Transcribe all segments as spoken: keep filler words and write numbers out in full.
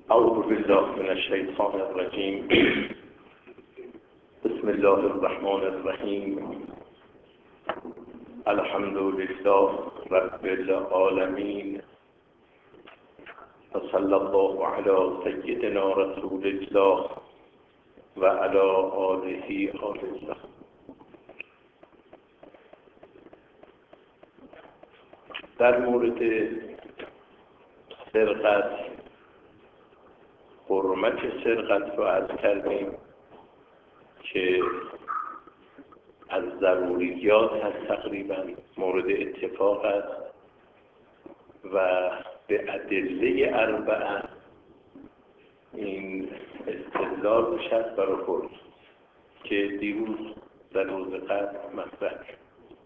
اعوذ بالله من الشیطان الرجیم. بسم الله الرحمن الرحیم. الحمد لله رب العالمین و صلی الله علی سیدنا رسول الله و علی آله آل الله. در مورد سرقت، حرمت سرقت رو عرض کردیم که از ضروریات هست، تقریبا مورد اتفاق است و به ادله اربعه این استدلال بشد برای خود که دیروز در روز قبل مطرح شد.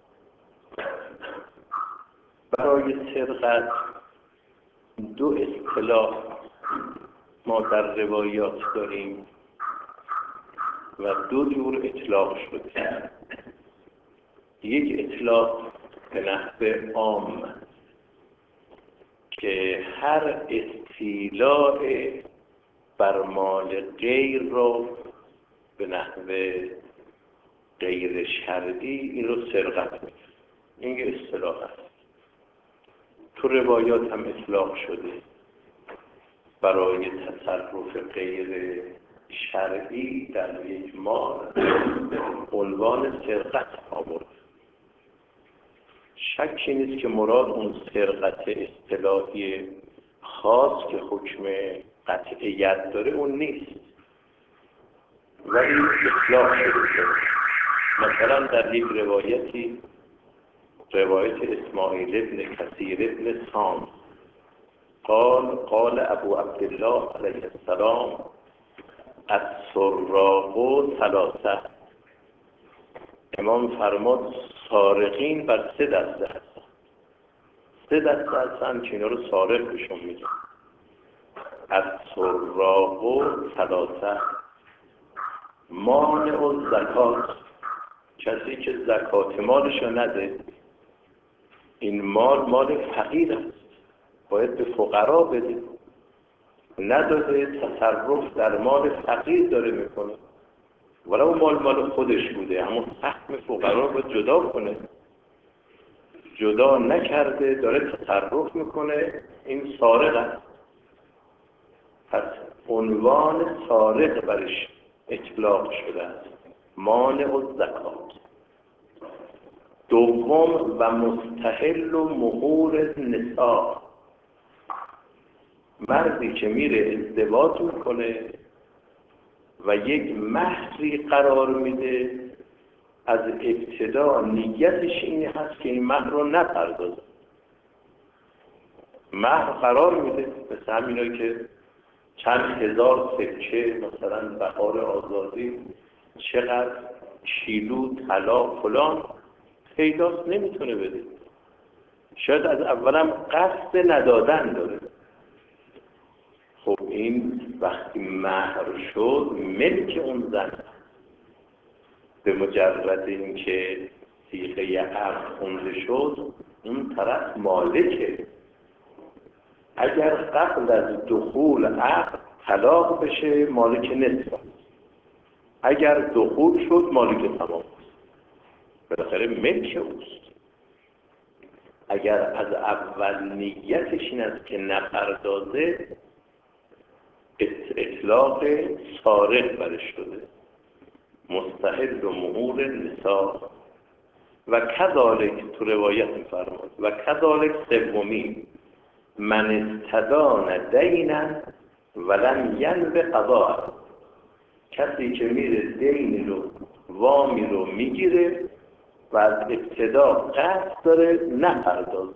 برای سرقت دو اصطلاح ما در روایات داریم و دو جور اطلاق شده. یک اطلاق به نحو عام که هر استیلاء بر مال غیر رو به نحو غیر شرعی این رو سرقت می‌کنه. این یک اصطلاح است. تو روایات هم اطلاق شده برای تصرف غیر شرعی در یک مال عنوان سرقت آورد. شکی نیست که مراد اون سرقت اصطلاحی خاص که حکم قطعیت داره اون نیست، ولی اطلاق شده شده. مثلا در یک روایتی، روایت اسماعیل ابن کثیر ابن سام قال قال ابو عبدالله علیه السلام السراق ثلاثه. امام فرمود سارقین بر سه دسته هستن. سه دسته هستن که اینا رو سارق بهشون میگن. السراق ثلاثه، مانع الزکات، کسی که زکات مالشو نده. این مال مال فقیر است، باید به فقرا بده. نداده، تصرف در مال فقیر داره میکنه، ولی اون مال مال خودش بوده، اما سهم فقرا باید جدا کنه. جدا نکرده داره تصرف میکنه، این سارق است. پس عنوان سارق برش اطلاق شده است، مانع الزکات. دوم و مستحل و مهور نساء، مردی که میره ازدواج میکنه و یک مهری قرار میده، از ابتدا نیتش این هست که این مهر رو نپردازه. مهر قرار میده مثل همینایی که چند هزار سکه، مثلا بهار آزادی چقدر کیلو طلا فلان، پیداست نمیتونه بده. شاید از اولم قصد ندادن داره. خب این وقتی مهر شد ملک اون زن، به مجرد اینکه صیغه عقد خونده شد اون طرف مالکه. اگر قبل از دخول عقد طلاق بشه مالک نصف، اگر دخول شد مالک تمام، بالاخره ملک اوست. اگر از اول نیتش این است که نپردازه، اطلاق سارق برش شده، مستحل و مهور نساء. و کذالک تو روایت می‌فرماد و کذالک سومی من استدان دینا ولم ینب قضاء، کسی که میره دین رو وامی رو میگیره و از ابتدا قصد داره نپردازه.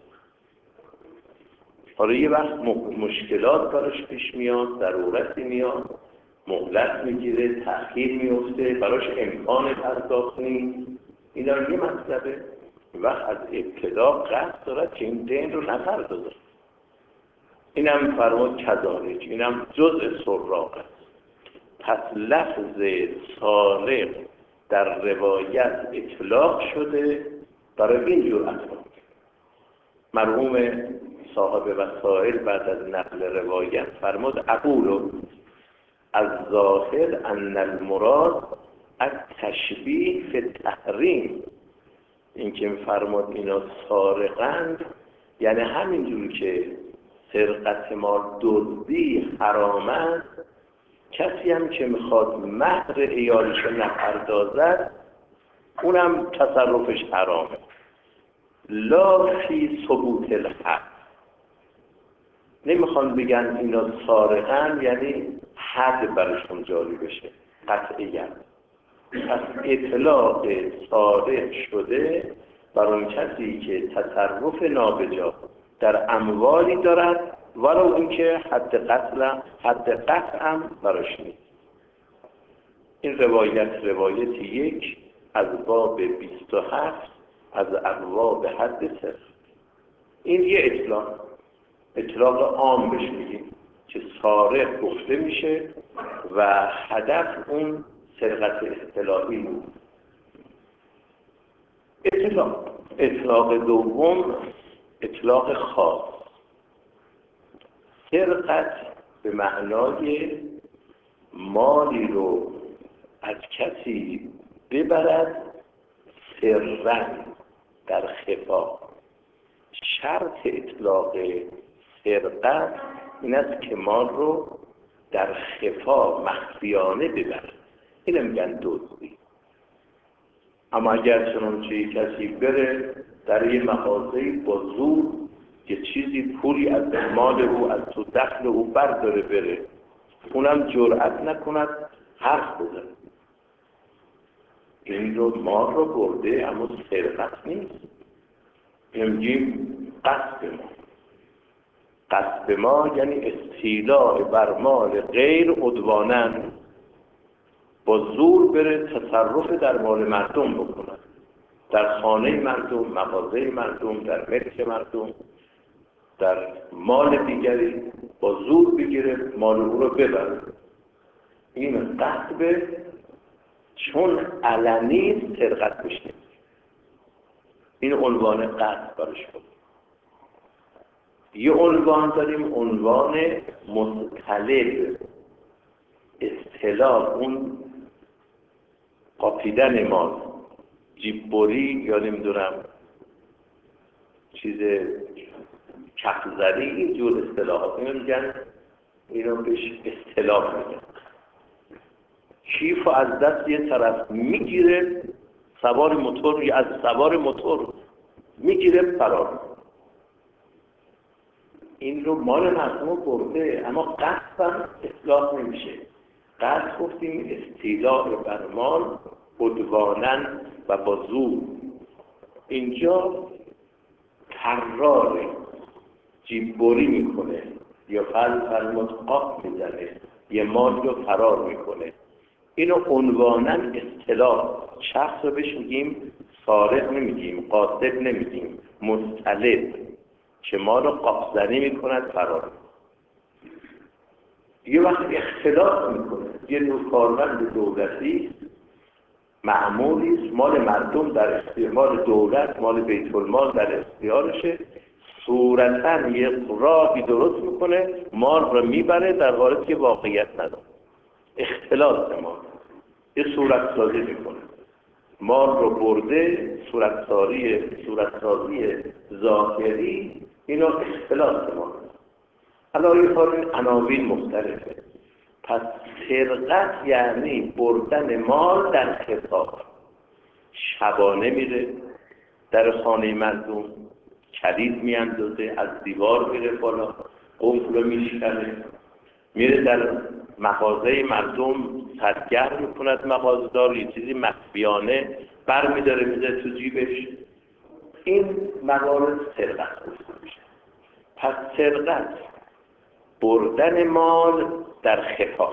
حالا یه وقت مشکلات براش پیش میاد، ضرورتی میاد، مهلت میگیره، تأخیر میفته، براش امکان پرداخت نیست، اینا یه مطلبه. وقت از ابتدا قصد داره که این دین رو نپردازه. اینم فرمود کذالک، اینم جزء سراق است. پس لفظ سارق در روایت اطلاق شده برای این جور اطلاق. مرحوم صاحب وسائل بعد از نقل روایت فرمود اقول از ظاهر ان المراد از تشبیه فی التحریم. این که فرمود اینا سارقند یعنی همینجور که سرقت ما دزدی حرام است، کسی هم که میخواد مهر ایالش نپردازد اونم تصرفش حرامه. لا فی ثبوت الحق. نمیخوان بگن اینا سارقن یعنی حد برشون جاری بشه قطعیت. پس اطلاق سارق شده بر اون کسی که تصرف نابجا در اموالی دارد ولو اینکه حد قتل حد قطع هم براش نیست. این روایت روایت یک از باب بیست و هفت از ابواب حد سرقت. این یه اطلاق اطلاق عام بهش میگیم که سارق گفته میشه و هدف اون سرقت اصطلاحی بود. اطلاق اطلاق دوم اطلاق خاص. سرقت به معنای مالی رو از کسی ببرد سرن در خفا. شرط اطلاق سرقت این است که مال رو در خفا مخفیانه ببرد. اینو میگن دزدی. اما اگر چنانچه کسی بره در یه مغازه‌ای با زور یه چیزی پولی از مال او از تو دخل او برداره بره، اونم جرأت نکند حرف بزنه، این رو مال رو برده اما سرقت نیست. میگیم قصب ما. قصب ما یعنی استیلاء بر مال غیر عدواناً، با زور بره تصرف در مال مردم بکنه، در خانه مردم، مغازه مردم، در ملک مردم، در مال دیگری با زور بگیره مال او رو ببره. این قصب چون علنی سرقت میشه. این عنوان قصب برش بود. یه عنوان داریم عنوان مستلب. اصطلاح اون قاپیدن مال، جیببری یا نمیدونم چیز کفزری، اینجور اصطلاحات اینو میگن، اینو بهش اصطلاح میگن. کیف از دست یه طرف میگیره، سوار موتور یا از سوار موتور میگیره فرار. این رو مال مردم برده اما قصد هم اصلاح نمیشه. قصد گفتیم استیلاء بر مال عدواناً و با زور. اینجا تراره، جیببری میکنه یا فرض فرمود قاپ میزنه، یه مال رو فرار میکنه. اینو عنواناً اصطلاح شخص رو بهش میگیم سارق نمیگیم، قاصب نمیگیم، مستلب که مال رو قاپ زنی میکند فرار. یه وقت اختلاط میکنه، یه نوع کارمند دولتی معمولی مال مردم در اختیار، مال دولت، مال بیت المال در اختیارشه، صورتاً یه راهی درست میکنه مال رو میبره در حالی که واقعیت نداره. اختلاط مال یه صورت سازی میکنه، مال رو برده، صورت سازی صورت سازی ظاهری، اینو اختلاط مال. حالا یه کار عناوین مختلفه. پس سرقت یعنی بردن مال در خفا. شبانه میره در خانه مردم، کلید میاندازه، از دیوار میره بالا، قفل رو میشکنه، میره در مغازه مردم سرگرم میکند، مغازه‌دار یه چیزی مخفیانه بر میداره میذاره تو جیبش. این موارد سرقت میشه. پس سرقت بردن مال در خفا.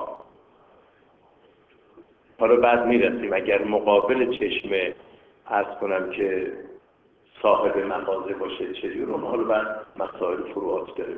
حالا بعد میرسیم اگر مقابل چشم عرض کنم که صاحب مغازه باشه چجور رو، حالا بعد مسائل فروعات داره.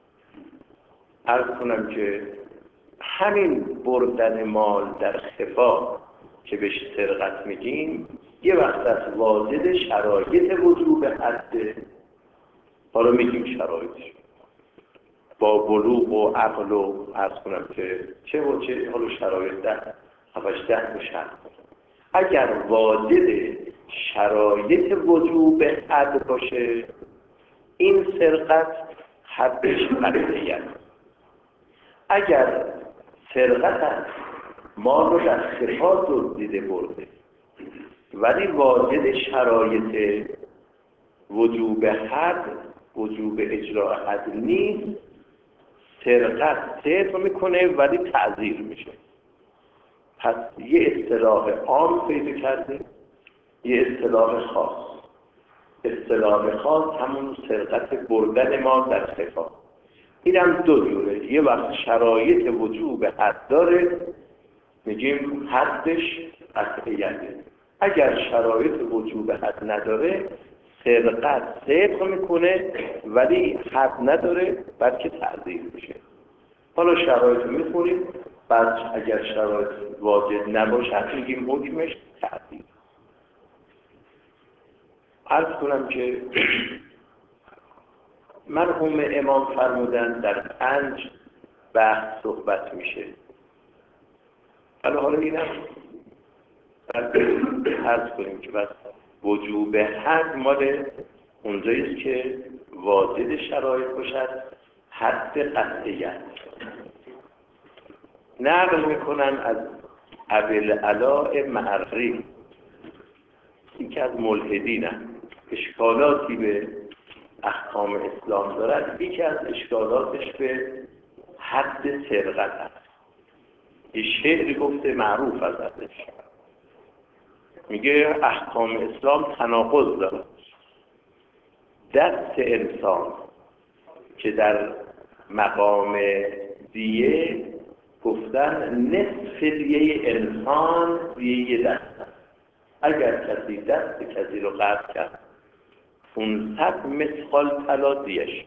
عرض کنم که همین بردن مال در خفا که بهش سرقت میگیم، یه وقت از واجد شرایط وجوب حده. حالا میگیم شرایطش با بلوغ و عقل و عرض کنم که چه و چه حالا شرایط ده هفتش ده و شرط. اگر واجد شرایط وجوب حد باشه این سرقت حدش قطعیت. اگر سرقت هست ما رو در صفات دزدیده برده ولی واجد شرایط وجوب حد وجوب اجراء حد نیست، سرقت سرق میکنه ولی تعزیر میشه. پس یه اصطلاح عام پیدا کردیم، یه اصطلاح خاص. اصطلاح خاص همون سرقت بردن ما در صفات. اینم دو جوره. یه وقت شرایط وجوب حد داره میگیم حدش قطعیته. اگر شرایط وجوب حد نداره سرقت صدق میکنه ولی حد نداره بلکه تعزیر میشه. حالا شرایط میخوریم، بعد اگر شرایط واجد نباشه میگیم حکمش تعزیر. عرض کنم که مرحوم امام فرمودن در پنج بحث صحبت میشه. حالا حالا اینم عرض کنیم که بس وجوب حد مال اونجاییست که واجد شرایط باشد، حد قطعیت. نقل میکنن از ابوالعلاء معری، یکی از ملحدینه، اشکالاتی به احکام اسلام دارد. یکی از اشکالاتش به حد سرقت است. یه شعری گفته معروف از ازش، میگه احکام اسلام تناقض دارد. دست انسان که در مقام دیه گفتن نصف دیه انسان دیه دست است. اگر کسی دست کسی رو قطع کرد پانصد مثقال طلا دیش.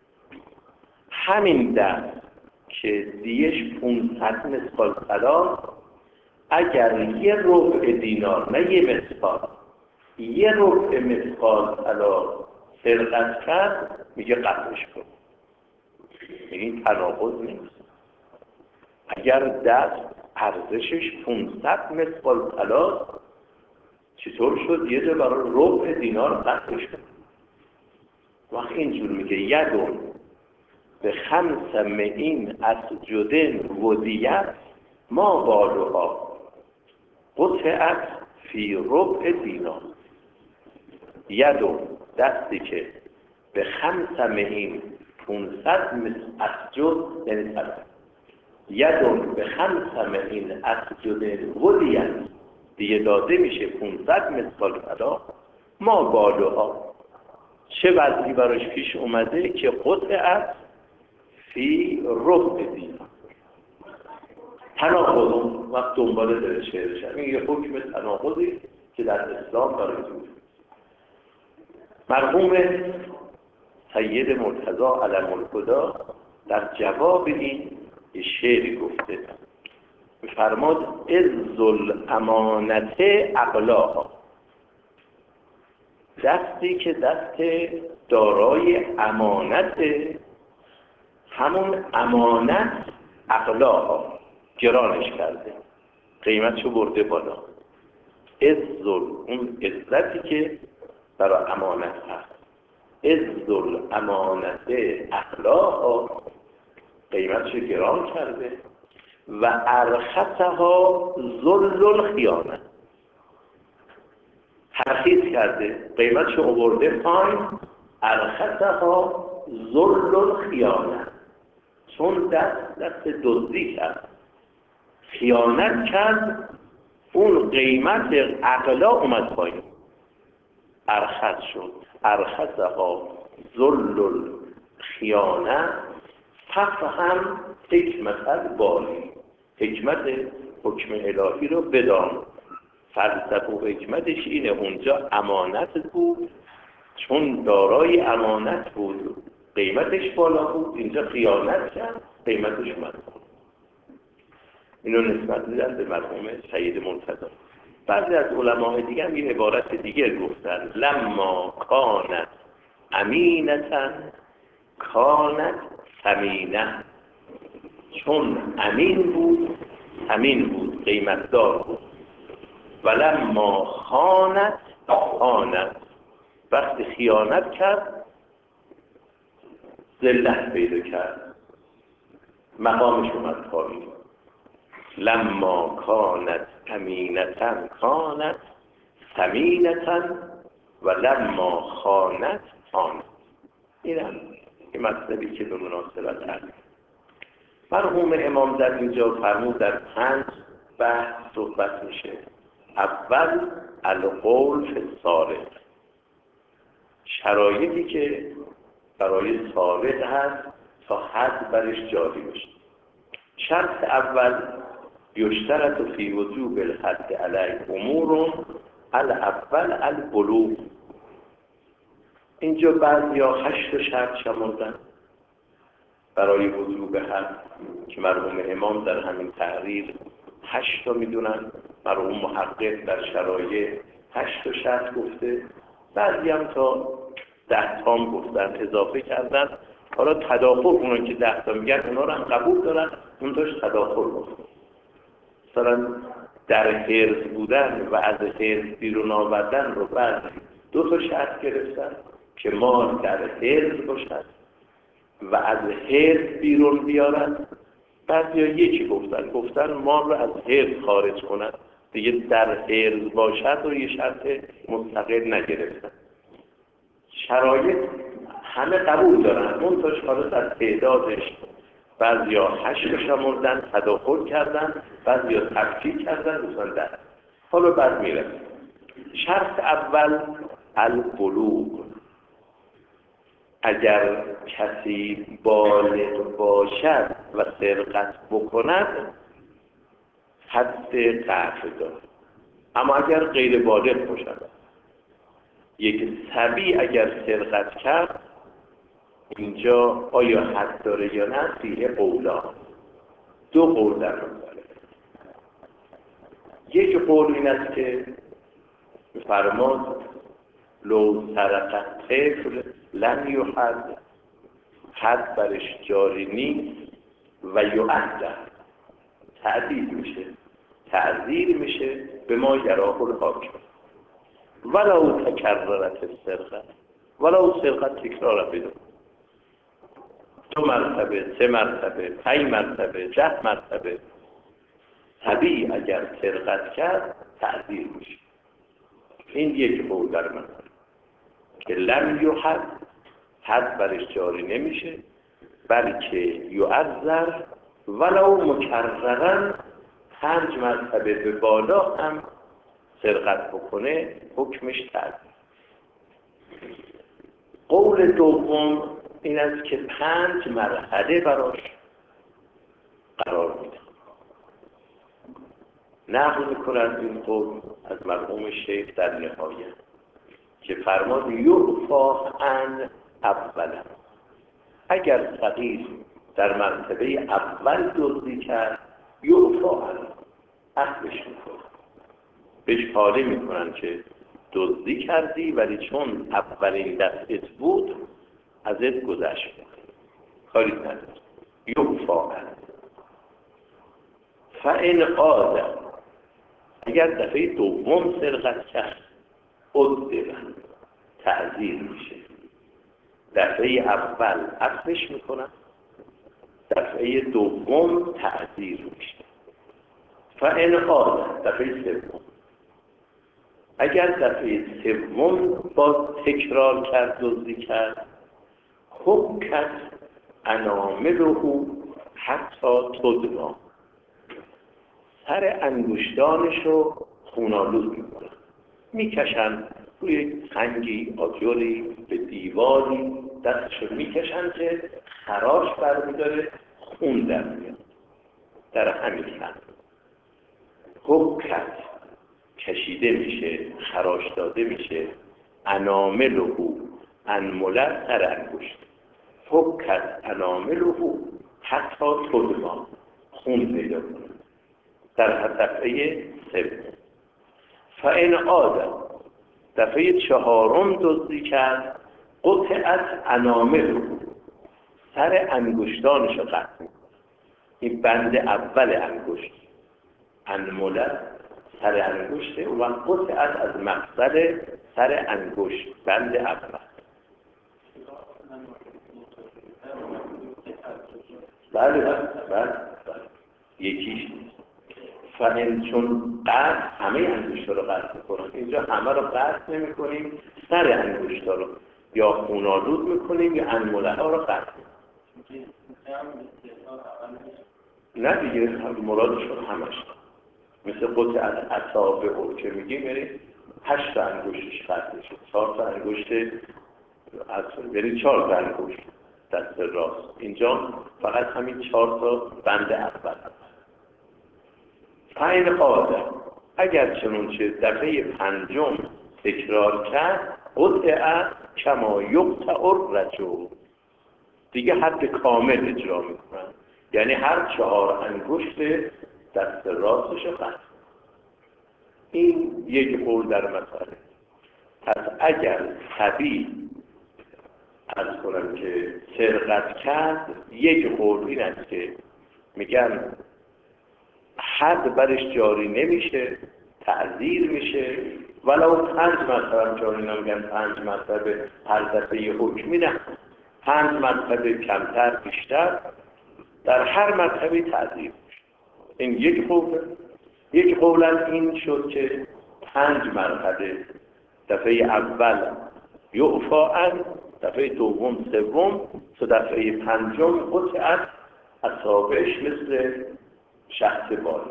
همین دست که دیش پانصد مثقال طلا، اگر یه ربع دینار، نه یه مثقال، یه ربع مثقال طلا سرقت کرد میگه قطعش کن. این تناقض نیست. اگر دست ارزشش پانصد مثقال طلا چطور شد یه جا برای ربع دینار قطعش کن؟ وقت اینجور میگه یدون به خمس معین اسجدن ودیت ما بالوها قطعت فی ربع دینار. یدون دستی که به خمس معین پونصد اسجد یعنی طلب، یدون به خمس معین اسجدن ودیت دیگه داده میشه پونصد مثقال طلا، ما بالوها چه وضعی براش پیش اومده که قطعت فی ربع دینار. تناقض وقت دنباله داره شعرش، این یه حکم تناقضی که در اسلام داره وجود. مرحوم سید مرتضی علم الهدی در جواب این یه شعری گفته، فرماد عز الامانت اقلاها. دستی که دست دارای امانت، همون امانت اقلاها گرانش کرده، قیمتشو برده بالا. عز اون عزتی که برای امانت هست، عز الامانت اقلاها قیمتشو گران کرده. و ارخصها ذل الخیانه، ترخیص کرده، قیمتشو آورده پایین. ارخصها ذل الخیانه، چون دست دست دزدی کرد، خیانت کرد، اون قیمت اقلا اومد پایین، ارخص شد. ارخصها ذل الخیانه ففهم حکمت الباری. حکمت حکم الهی رو بدان. فلسفه و حکمتش اینه، اونجا امانت بود، چون دارای امانت بود قیمتش بالا بود، اینجا خیانت کرد قیمتش اومد. اینو نسبت میدن به مرحوم سید مرتضی. بعضی از علماء دیگه هم یه عبارت دیگه گفتن، لما کانت امینة کانت ثمینه، چون امین بود امین بود قیمتدار بود. ولما خانت خانت، وقتی خیانت کرد ذلت پیدا کرد، مقامش اومد پایین. لما کانت امینة کانت ثمینة و لما خانت خانت. این هم این مطلبی که به مناسبت هست. مرحوم امام در اینجا فرمود در پنج بحث صحبت میشه. اول القول فی السارق، شرایطی که برای سارق هست تا حد برش جاری بشه. شرط اول یشترط فی وجوب الحد علیه امور الاول البلوغ. اینجا بعضیا هشت شرط شمردن برای وجوب حد که مرحوم امام در همین تحریر هشت تا میدونن، مرحوم محقق در شرایع هشت تا شرط گفته، بعضی هم تا ده تا هم گفتن اضافه کردن. حالا تداخل اونا که ده تا میگن اونا رو هم قبول دارن، اون داشت تداخل گفت. مثلا در حرز بودن و از حرز بیرون آوردن رو بعد دو تا شرط گرفتن که مال در حرز باشد و از حرز بیرون بیارن. بعضی ها یکی گفتن گفتن مال رو از حرز خارج کنن، دیگه در حرز باشد و یه شرط مستقل نگرفتن. شرایط همه قبول دارن، اون تاش خالص از تعدادش بعضی ها هشت شمردن تداخل کردن، بعضی ها تفکیک کردن دوستان در. حالا بعد میره شرط اول البلوغ. اگر کسی بالغ باشد و سرقت بکند حد قطع دارد، اما اگر غیر بالغ باشد، یک صبی اگر سرقت کرد اینجا آیا حد داره یا نه؟ فیه قولا، دو قول در مورد. یک قول این است که فرماد لو سرقت طفل لن یحد، حد برش جاری نیست و یعذر، تعذیر میشه تعذیر میشه به ما یراه الحاکم. ولو تکررت السرقه، ولو سرقت تکرار بده، دو مرتبه، سه مرتبه، پنج مرتبه، ده مرتبه، طبیعی اگر سرقت کرد تعذیر میشه. این یک قول در من که لم یحد، حد برش جاری نمیشه، بلکه یعذر ولو مکررن، پنج مرتبه به بالا هم سرقت بکنه حکمش تعذیر. قول دوم این است که پنج مرحله براش قرار میده. نقل میکنند این قول از مرحوم شیخ در نهایت که فرماد یعفا عن اولا، اگر فقیر در مرتبه اول دزدی کرد یعفا عن، عفوش میکنن، بهش حاله میکنن که دزدی کردی ولی چون اولین دفعت بود ازت گذشت، کاری نداری، یعفا عن. فإن عاد، اگر دفعه دوم سرقت کرد عدل، تعذیر میشه. دفعه اول عفوش میکنن، دفعه دوم تعذیر میشه. فإن عاد، دفعه سوم، اگر دفعه سوم باز تکرار کرد دزدی کرد حکت انامله حتی تدما، سر انگشتانش رو خونالود میکنن، میکشن روی سنگی آجری به دیواری، دستش رو میکشن که خراش برمیداره، خون در میاد در همین حد. حکت کشیده میشه، خراش داده میشه، انامله انمله سر انگشت، حکت انامله حتی تدما، خون پیدا کنه در دفعه سوم. فإن عاد، دفعه چهارم دزدی کرد قطعت انامل، سر انگشتانش رو قطع میکنه. این بند اول انگشت، انمله سر انگشته و قطعت از مقصد سر انگشت، بند اول. بله بله بله یکیش نیست. فهن چون قطع همه انگشتا رو قطع میکنن، اینجا همه رو قطع نمی کنیم، سر انگشتا رو یا خونالود میکنیم یا انمله ها رو قطع میکنیم. نه دیگه مرادشون همش مثل قطع از اصابع رو که میگیم، یعنی هشت تا انگشتش قطع میشه، چهار تا انگشت یعنی چهار تا انگشت دست راست، اینجا فقط همین چهار تا بند اول. فاین قاعده اگر چنانچه دفعه پنجم تکرار کرد، قطعه کما یقطع الرجل، دیگه حد کامل اجرا میکنن، یعنی هر چهار انگشت دست راستش قطع. این یک قول در مسئله. پس اگر صبی عرض کنم که سرقت کرد، یک قول این است که میگن حد برش جاری نمیشه، تعزیر میشه، ولو پنج مرتبه جاری نمیگن، پنج مرتبه هر دفعه یه حکمی نه، پنج مرتبه کمتر بیشتر، در هر مرتبه تعزیر میشه. این یک قول. یک قول از این شد که پنج مرتبه، دفعه اول یعفاءن، دفعه دوم سوم، تو دفعه پنجم قطعت اصابعش مثل شخص بال.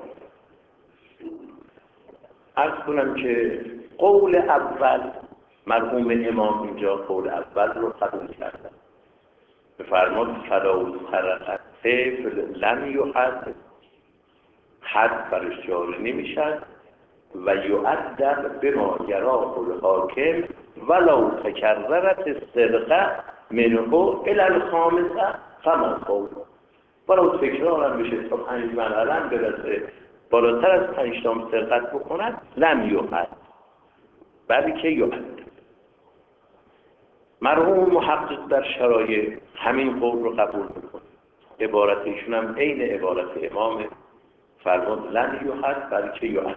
عرض کنم که قول اول مرحوم امام اینجا قول اول رو قبول کردن، بفرماد فلو سرقت طفل لم یحد، حد برش جاری نمیشد، و یؤدب بما یراه الحاکم ولو تکررت السرقه منه الی الخامسه فما قول، ولو تکرار هم بشه تا پنج مرحله هم برسه، بالاتر از پنج تا سرقت بکند لم یحد، بلکه یؤدب. مرحوم محقق در شرایع همین قول رو قبول میکنه، عبارت ایشون هم عین عبارت امام، فرمود لم یحد بلکه یؤدب.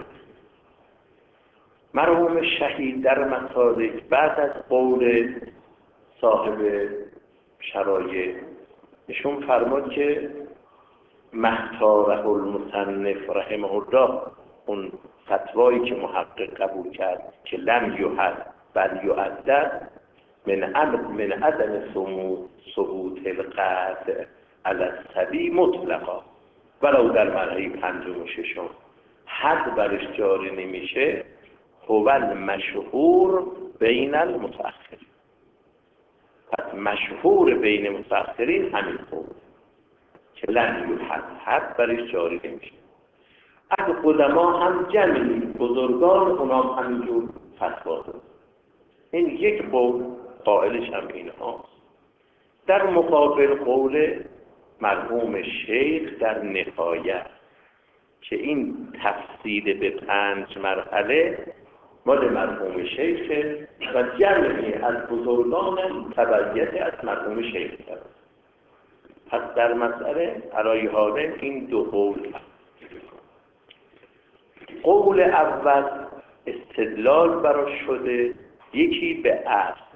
مرحوم شهید در مسالک بعد از قول صاحب شرایع ایشون فرمود که محتاره المصنف رحمه الله، اون فتوایی که محقق قبول کرد که لم یحد بل یؤدب، من عدم من عدم ثبوت القطع علی الصبی مطلقا، ولو در مرحله پنجم و ششم حد برش جاری نمیشه، هو المشهور بین المتأخرین. پس مشهور بین متأخرین همین قول که لم یحد، حد برش جاری نمیشه. از قدما هم جمعی بزرگان اونام همینجور فتوا دادن. این یک قول قائلش هم اینها. در مقابل قول مرحوم شیخ در نهایت که این تفصیل به پنج مرحله مال مرحوم شیخ و جمعی از بزرگان تبعیت از مرحوم شیخ کرد. پس در مسئله علای حاله این دو قول هست. قول اول استدلال براش شده، یکی به اصل،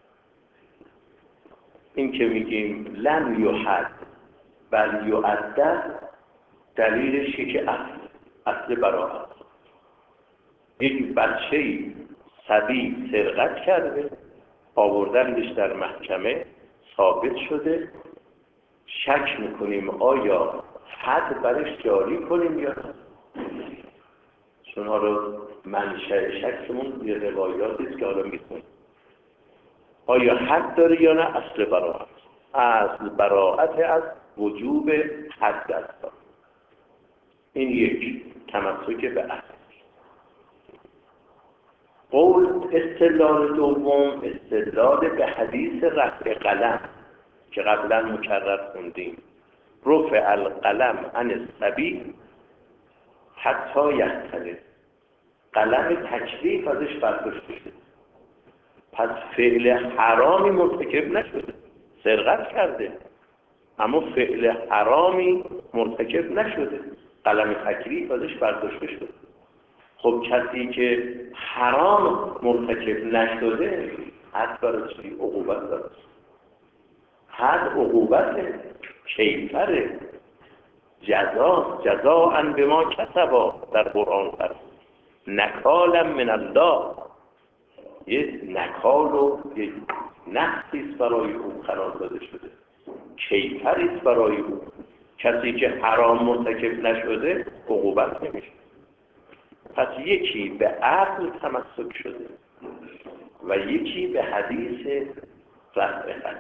این که میگیم لم یحد بل یؤدب، دلیلش که اصل اصل براءت. یک بچه‌ای صبی سرقت کرده، آوردنش در محکمه ثابت شده، شک میکنیم آیا حد برش جاری کنیم یا نه. چون حالا منشأ شکمون یه روایاتی است که حالا میخونیم، آیا حد داره یا نه. اصل براءت، اصل براءت از وجوب حد است. این یک تمسک به اصل. قول استدلال دوم استدلال به حدیث رفع قلم که قبلا مکرر خوندیم، رفع القلم عن الصبی حتی یحتلم، قلم تکلیف ازش برداشته شد. پس فعل حرامی مرتکب نشده، سرقت کرده اما فعل حرامی مرتکب نشده، قلم تکلیف ازش برداشته شده. خب کسی که حرام مرتکب نشده حد برای چی؟ عقوبت داره. حد عقوبته، کیفره، جزا جزاء بما کسبا در قرآن هست، نکالا من الله، یه نکال و یه نحسیست برای او قرار داده شده، کیفریست برای او. کسی که حرام مرتکب نشده عقوبت نمیشه. پس یکی به عقل تمسک شده و یکی به حدیث رفع قلم.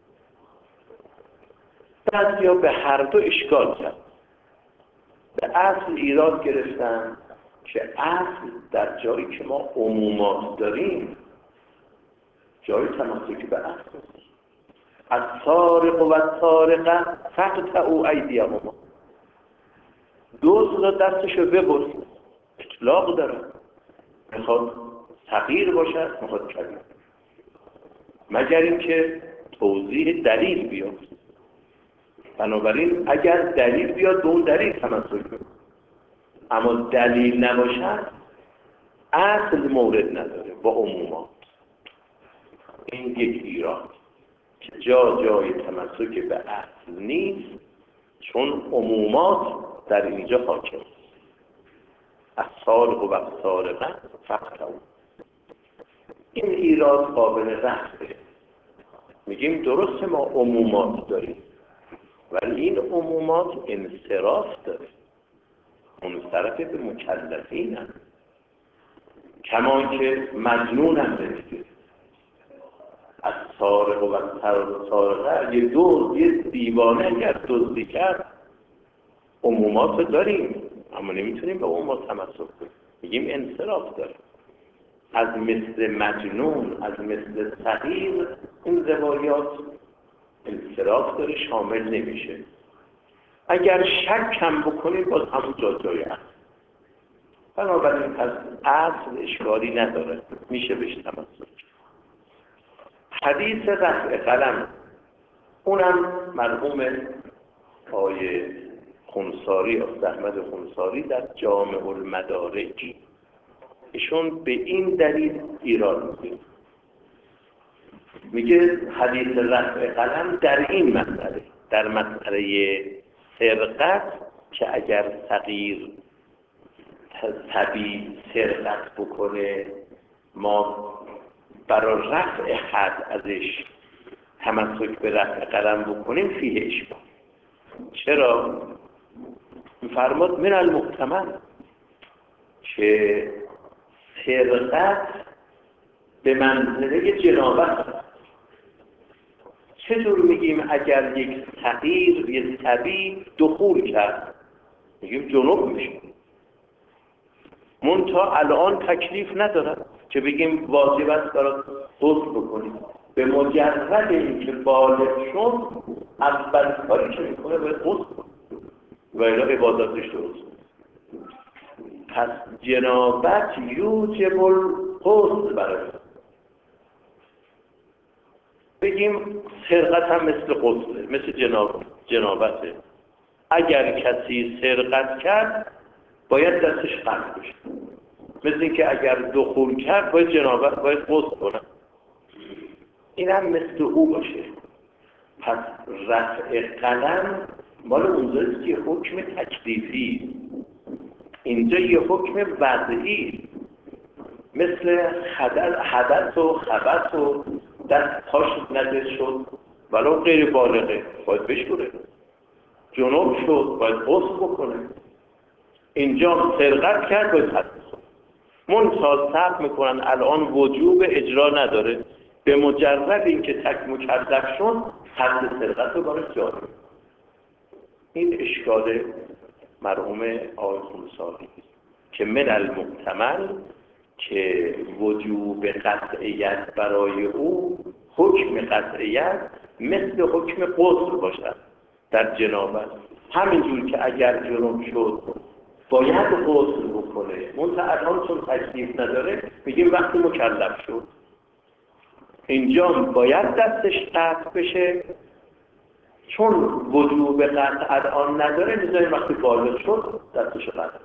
بعضیا به هر دو اشکال کرد. به اصل ایراد گرفتن که اصل در جایی که ما عمومات داریم جای تمسک به اصل است. السارق و السارقه فاقطعوا ایدیهما، دزد را دستشو ببرید، اطلاق داره، میخواد صغیر باشد میخواد کبیر، مگر اینکه توضیح دلیل بیاد. بنابراین اگر دلیل بیاد به اون دلیل تمسک کنید، اما دلیل نباشد اصل مورد نداره با عمومات. این یک ایراد که جا جای تمسک به اصل نیست، چون عمومات در اینجا حاکم است. السارق و السارقه فاقطعوا. این ایراد قابل رفعه. میگیم درست ما عمومات داریم ولی این عمومات انصراف داره، منصرف به مکلفین هم، کما که مجنون هم نمیگه. از سارق و سارقه یه دزد، یه دیوانه اگر دزدی کرد عمومات داریم اما نمیتونیم به عمومات تمسک کنیم، میگیم انصراف داره. از مثل مجنون، از مثل صغیر این روایات انصراف داره، شامل نمیشه. اگر شک هم بکنیم باز همون جا جای هست. بنابراین پس اصل اشکالی نداره، میشه بهش تمسک. حدیث رفع قلم اونم مرحوم آقای خونساری، استاد احمد خونساری در جامع المدارج، ایشون به این دلیل ایراد میگه. میگه حدیث رفع قلم در این مسئله، در مسئله سرقت که اگر صغیر صبی سرقت بکنه ما برای رفع حد ازش تمسک به رفع قلم بکنیم فیه اشکال. چرا؟ میفرماد من المحتمل که سرقت به منزله جنابت. چطور میگیم اگر یک صغیر یک صبی دخول کرد میگیم جنوب میشه، منتها الان تکلیف نداره که بگیم واجب است برات غسل بکنیم. به مجرد اینکه بالغ شد اول کاری که میکنه باید غسل کنه و الا عبادتش درست. پس جنابت یوجب الغسل برای بگیم سرقت هم مثل غسله، مثل جناب جنابته. اگر کسی سرقت کرد باید دستش قطع بشه، مثل اینکه اگر دخول کرد باید جنابت باید غسل کنه. این هم مثل او باشه. پس رفع قلم مال اونجاست که حکم تکلیفی، اینجا یه حکم وضعی، مثل حدث و خبث و دست پاش نجس شد ولو غیر بالغه باید بشوره، جنوب شد باید غسل بکنه. اینجا سرقت کرد باید حد بکنه. منتها صبر میکنن الان وجوب اجرا نداره، به مجرد اینکه تک مکلف شد حد سرقت رو باید جاری. این اشکال مرحوم آقای خونساری که من المحتمل که وجوب قطعیت برای او حکم قطعیت مثل حکم غسل باشد در جنابت. همینجور که اگر جنوب شد باید غسل بکنه، منتها الان چون تکلیف نداره میگیم وقتی مکلف شد. اینجا باید دستش قطع بشه، چون وجوب قطع الان نداره میذاریم وقتی بالغ شد دستش قطع.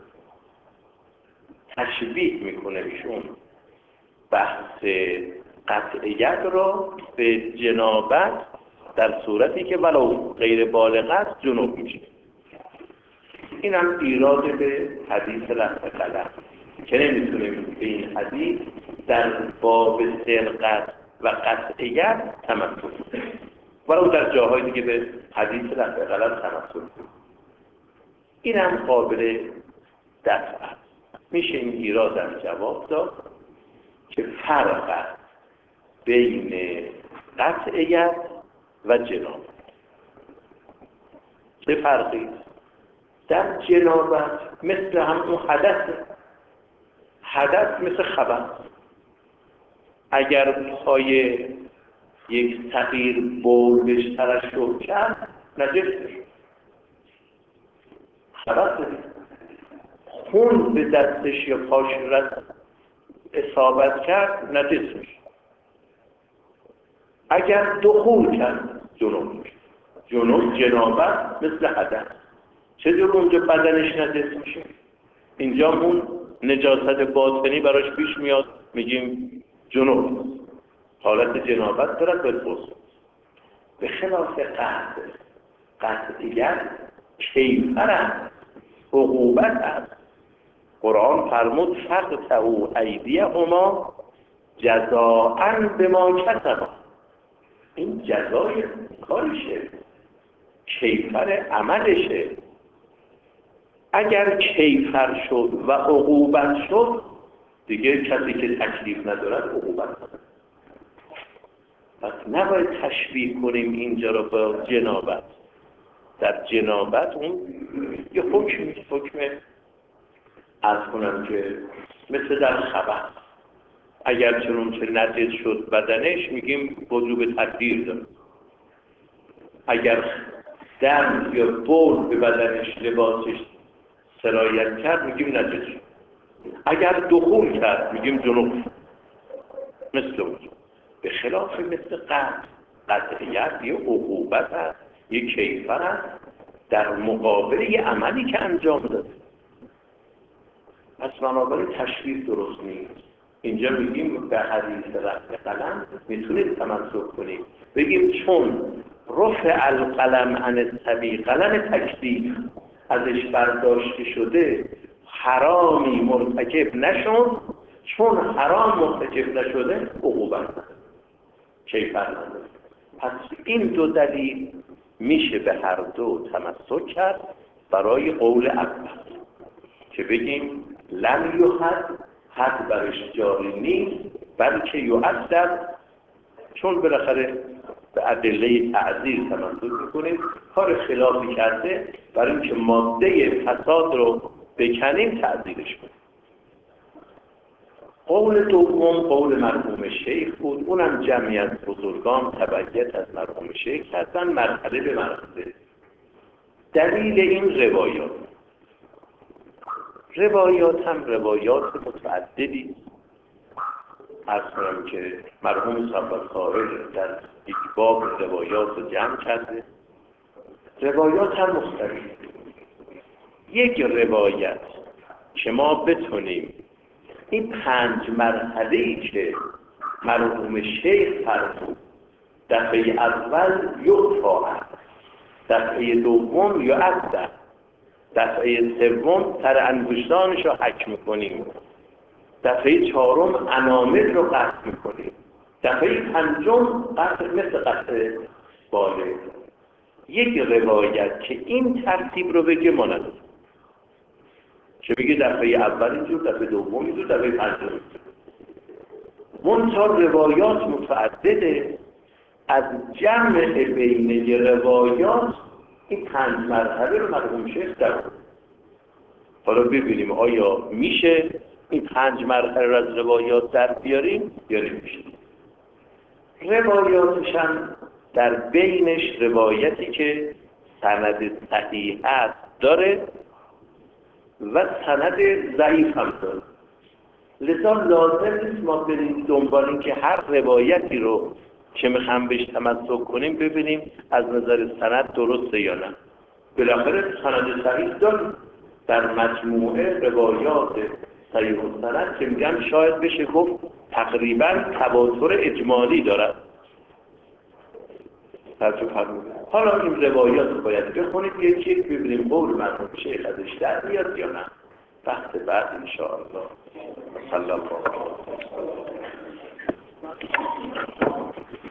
تشبیه میکنه ایشون بحث قطعیت رو به جنابت در صورتی که ولو غیر بالغ است جنوب میشه. این هم ایراد به حدیث رفع قلم که نمیتونیم به این حدیث در باب سرقت و قطعیت تمثل کنیم، ولو در جاهای دیگه به حدیث رفع قلم تمثل کنیم. این هم قابل دفع است. میشه این ایراد هم جواب داد که فرق است بین قطعیت و جنابت. چه فرقی؟ در جنابت مثل هم اون حدث حدث مثل خبر. اگر پای یک صغیر بول بهش ترشح کرد نجس میشه، خبر دارید. خون به دستش یا پاش رد اصابت کرد نجس میشه. اگر دخول کرد جنوب میشه. جنوب جنابت مثل حدث. چجور اونجا بدنش نجس میشه؟ اینجا اون نجاست باطنی براش پیش میاد، میگیم جنوب، حالت جنابت دارد به خصوص. به خلاف قطع، قطعیت کیفر است، عقوبت است. قرآن فرمود فقطعوا ایدیهما جزاء بما کسبا. این جزای کارشه، کیفر عملشه. اگر کیفر شد و عقوبت شد دیگه کسی که تکلیف ندارد عقوبت ندارد. پس نباید تشبیه کنیم اینجا رو با جنابت. در جنابت اون یه حکم حکم از کنم که مثل در خبر، اگر چنون که نجس شد بدنش میگیم وجوب تطهیر داره. اگر دم یا بول به بدنش لباسش سرایت کرد میگیم نجس شد. اگر دخول کرد میگیم جنوب. مثل اون به خلاف مثل قطع، قطعیت یه عقوبت هست، یه کیفر هست در مقابل یه عملی که انجام داده. پس بنابراین تشبیه درست نیست. اینجا میگیم به حدیث رفع قلم میتونید تمسک کنید، بگیم چون رفع القلم عن الصبی، قلم تکلیف ازش برداشته شده، حرامی مرتکب نشد، چون حرام مرتکب نشده عقوبت نداره، کیفر نداره. پس این دو دلیل میشه به هر دو تمسک کرد برای قول اول که بگیم لم یحد، حد برش جاری نیست، بلکه یؤدب، چون بالاخره به ادله تعزیر تمسک میکنیم، کار خلافی کرده برای اینکه ماده فساد رو بکنیم تعزیرش کنیم. قول دوم قول مرحوم شیخ بود، اونم جمعی از بزرگان تبعیت از مرحوم شیخ کردن مرحله به مرحله. دلیل این روایات روایات هم روایات متعددی از کنم که مرحوم صاحب خارج در یک باب روایات رو جمع کرده. روایات هم مختلف. یک روایت که ما بتونیم این پنج مرحله‌ای که مرحوم شیخ فرمود، دفعه اول یعفا، دفعه دوم یعذب، دفعه سوم سر انگشتانش رو حک میکنیم، دفعه چهارم انامل رو قطع میکنیم، دفعه پنجم قطع مثل قطع باله. یک روایت که این ترتیب رو بگه ما نداریم، که بگه دفعه اول اینجور، دفعه دوم اینجور، دفعه پنجم اینجور. منتها روایات متعدده، از جمع بین روایات این پنج مرحله رو مرحوم شیخ در آورد. حالا ببینیم آیا میشه این پنج مرحله رو از روایات در بیاریم یا نمیشه. روایاتش هم در بینش روایتی که سند صحیح است داره و سند ضعیف هم داره. لذا لازم نیست ما بریم دنبال این که هر روایتی رو که میخوام بهش تمسک کنیم ببینیم از نظر سند درسته یا نه. بالاخره سند صحیح داریم در مجموعه روایات صحیح السند که میگن شاید بشه گفت تقریبا تواتر اجمالی دارد. حالا این روایات رو باید بخونید یک یک ببینیم قول مرحوم شیخ ازش در میاد یا نه. وقت بعد انشاءالله. صلی الله علیه و